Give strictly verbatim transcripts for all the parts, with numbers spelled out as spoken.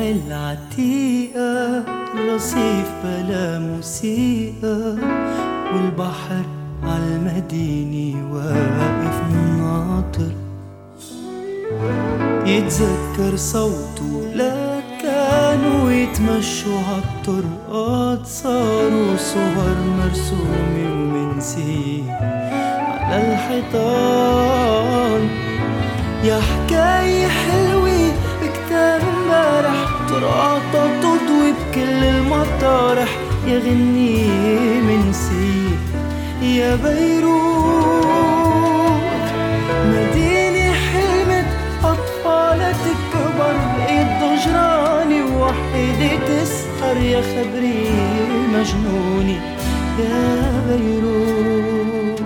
العتيقة، الرصيف بلا موسيقى، والبحر عالمدينة واقف ناطر يتذكر صوته. لا كانوا يتمشوا عالطرقات، صاروا صور مرسومة ومنسية على الحيطان. يا حكاية حلوة بكتاب امبارح، طرقاتها تضوي بكل المطارح. يا غنية منسية يا بيروت، مدينة حلمت أطفالها تكبر بقيت ضجراني، ووحيدة تسهر يا خبري مجنوني يا بيروت.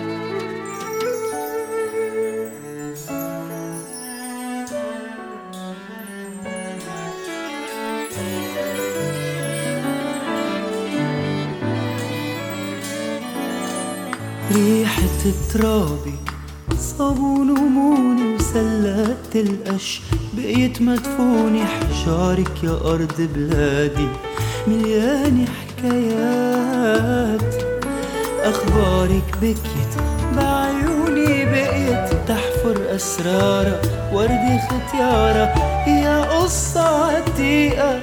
ريحة ترابك، صابون وموني وسلات القش، بقيت مدفوني حجارك يا أرض بلادي. مليانة حكايات، أخبارك بكيت بعيوني، بقيت تحفر أسرارها وردي ختيارة. يا قصة عتيقة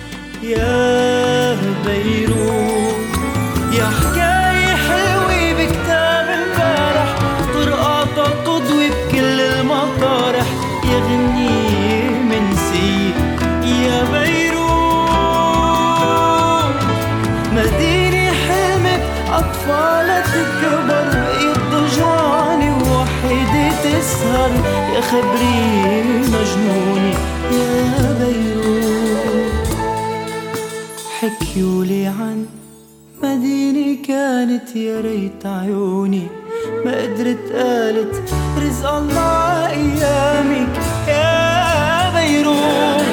يا بيروت، يا حكاية حلوة بكتاب امبارح، طرقاتها تضوي بكل المطارح. يا غنية منسية يا بيروت، مدينة حلمت أطفالها تكبر بقيت ضجراني، ووحيدة تسهر يا خبري مجنوني يا بيروت. حكيولي عن مدينة كانت يا ريت عيوني ما قدرت، قالت رزق الله أيامك يا بيروت.